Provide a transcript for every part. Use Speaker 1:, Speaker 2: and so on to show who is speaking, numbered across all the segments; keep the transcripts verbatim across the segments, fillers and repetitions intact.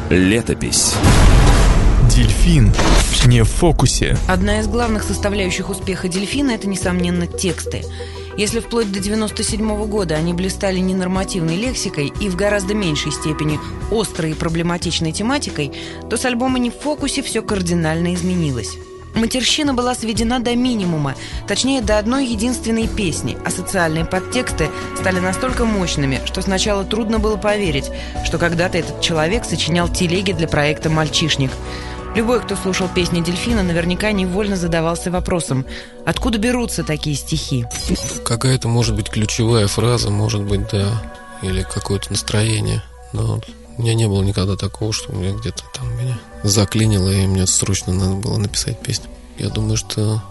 Speaker 1: Летопись.
Speaker 2: Дельфин не в фокусе.
Speaker 3: Одна из главных составляющих успеха «Дельфина» — это, несомненно, тексты. Если вплоть до девяносто седьмого года они блистали ненормативной лексикой и в гораздо меньшей степени острой и проблематичной тематикой, то с альбома «Не в фокусе» все кардинально изменилось. Матерщина была сведена до минимума, точнее до одной единственной песни, а социальные подтексты стали настолько мощными, что сначала трудно было поверить, что когда-то этот человек сочинял телеги для проекта «Мальчишник». Любой, кто слушал песни «Дельфина», наверняка невольно задавался вопросом, откуда берутся такие стихи.
Speaker 4: Какая-то, может быть, ключевая фраза, может быть, да, или какое-то настроение, но у меня не было никогда такого, что мне где-то там меня заклинило, и мне срочно надо было написать песню. Я думаю, что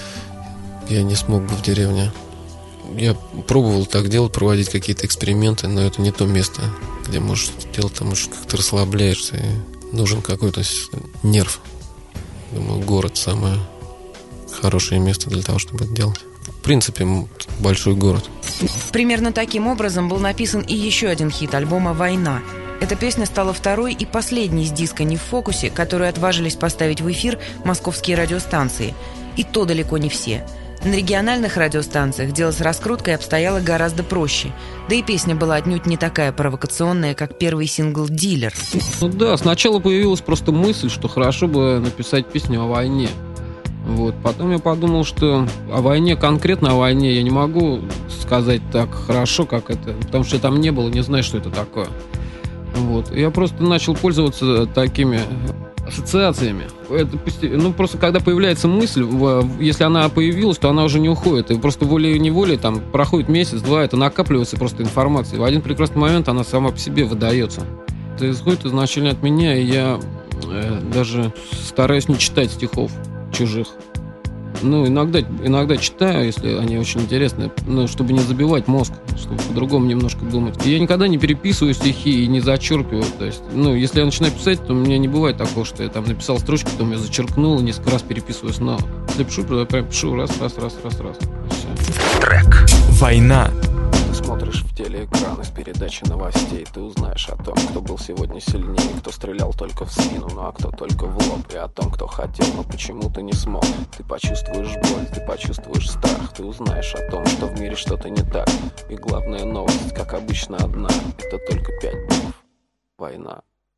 Speaker 4: я не смог бы в деревне. Я пробовал так делать, проводить какие-то эксперименты, но это не то место, где можешь делать, там уж как-то расслабляешься, и нужен какой-то нерв. Думаю, город самое хорошее место для того, чтобы это делать. В принципе, большой город.
Speaker 3: Примерно таким образом был написан и еще один хит альбома «Война». Эта песня стала второй и последней из диска «Не в фокусе», которую отважились поставить в эфир московские радиостанции. И то далеко не все. На региональных радиостанциях дело с раскруткой обстояло гораздо проще. Да и песня была отнюдь не такая провокационная, как первый сингл «Дилер».
Speaker 5: Ну да, сначала появилась просто мысль, что хорошо бы написать песню о войне. Вот. Потом я подумал, что о войне, конкретно о войне, я не могу сказать так хорошо, как это, потому что я там не был и не знаю, что это такое. Вот. Я просто начал пользоваться такими ассоциациями. Это, ну, просто когда появляется мысль, если она появилась, то она уже не уходит. И просто волей-неволей там проходит месяц-два, это накапливается просто информация. И в один прекрасный момент она сама по себе выдается. Это исходит изначально от меня, и я э, даже стараюсь не читать стихов чужих. Ну, иногда, иногда читаю, если они очень интересны, ну, чтобы не забивать мозг, чтобы по-другому немножко думать. И я никогда не переписываю стихи и не зачеркиваю. То есть, ну, если я начинаю писать, то у меня не бывает такого, что я там написал строчку, потом я зачеркнул и несколько раз переписываю снова. Если пишу, то я прям пишу раз, раз, раз, раз, раз.
Speaker 1: Трек.
Speaker 2: Война.
Speaker 6: Ты смотришь в телеэкран из передачи новостей, ты узнаешь о том, кто был сегодня сильнее, кто стрелял только в спину, ну а кто только в лоб, и о том, кто хотел, но почему-то не смог. Ты почувствуешь боль, ты почувствуешь страх, ты узнаешь о том, что в мире что-то не так. И главная новость, как обычно, одна, это только пять букв. Война.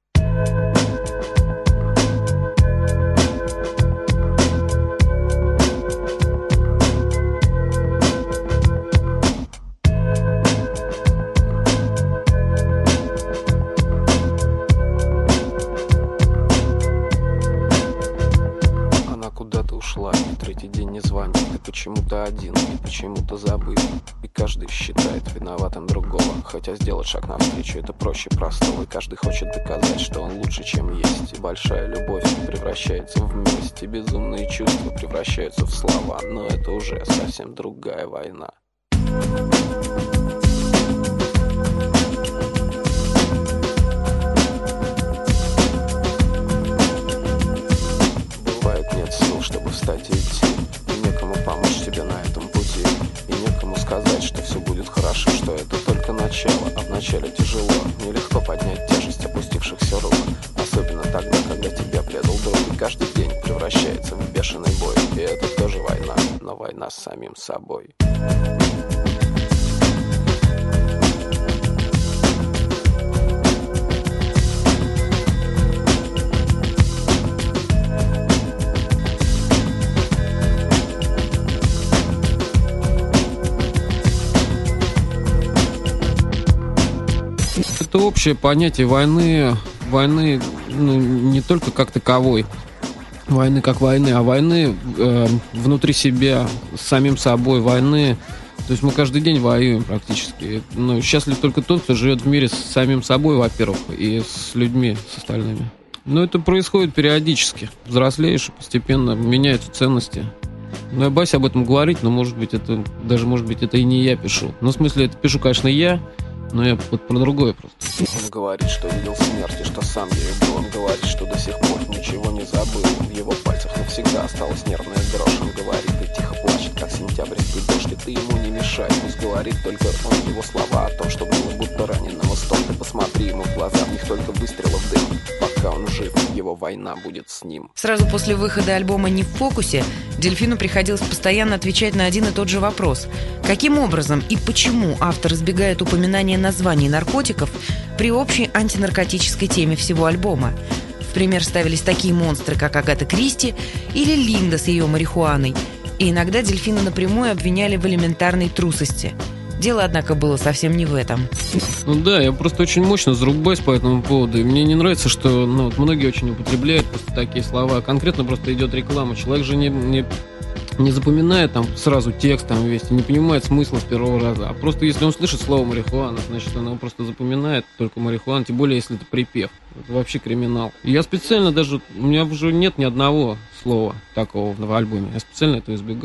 Speaker 6: Ушла, и третий день не звонит. Ты почему-то один и почему-то забыл. И каждый считает виноватым другого. Хотя сделать шаг навстречу это проще простого. И каждый хочет доказать, что он лучше, чем есть. И большая любовь превращается в месть, и безумные чувства превращаются в слова. Но это уже совсем другая война. Чтобы встать и идти, и некому помочь тебе на этом пути, и некому сказать, что все будет хорошо, что это только начало, а вначале тяжело, нелегко поднять тяжесть опустившихся рук, особенно тогда, когда тебя предал друг, и каждый день превращается в бешеный бой, и это тоже война, но война с самим собой.
Speaker 5: Это общее понятие войны, войны ну, не только как таковой, войны как войны, а войны э, внутри себя, с самим собой, войны. То есть мы каждый день воюем практически. Но счастлив только тот, кто живет в мире с самим собой, во-первых, и с людьми, с остальными. Но это происходит периодически. Взрослеешь, постепенно меняются ценности. Ну, я боюсь об этом говорить, но, может быть, это даже, может быть, это и не я пишу. Ну, в смысле, это пишу, конечно, я, но я вот про другое просто.
Speaker 6: Он говорит, что видел смерть и что сам ею был. Он говорит, что до сих пор ничего не забыл. В его пальцах навсегда осталась нервная дрожь. Он говорит и тихо плачет. плачет, как сентябрьский дождь, и ты ему не мешай. Пусть говорит только он, его слова о том, что было будто раненого стон. Ты посмотри ему в глаза, в них только выстрелов дым. Пока он жив, его война будет с ним.
Speaker 3: Сразу после выхода альбома «Не в фокусе» Дельфину приходилось постоянно отвечать на один и тот же вопрос. Каким образом и почему автор избегает упоминания названий наркотиков при общей антинаркотической теме всего альбома? В пример ставились такие монстры, как Агата Кристи или Линда с ее марихуаной. И иногда Дельфина напрямую обвиняли в элементарной трусости. Дело, однако, было совсем не в этом.
Speaker 5: Ну да, я просто очень мощно зарубаюсь по этому поводу. И мне не нравится, что ну, вот многие очень употребляют просто такие слова. Конкретно просто идет реклама. Человек же не, не, не запоминает там сразу текст там весь, не понимает смысла с первого раза. А просто если он слышит слово марихуана, значит, он его просто запоминает только марихуана, тем более если это припев. Это вообще криминал. И я специально даже... У меня уже нет ни одного слова такого в альбоме. Я специально это избегаю.